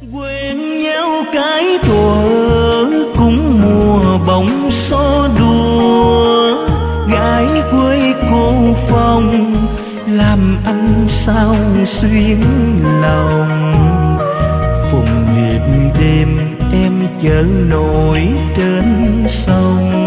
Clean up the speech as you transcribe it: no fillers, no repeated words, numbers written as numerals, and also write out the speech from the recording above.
Quen nhau cái thuở cũng mùa bóng xô đùa, gái quê cô phong làm anh sao xuyến lòng. Phùng nhịp đêm em chở nổi trên sông,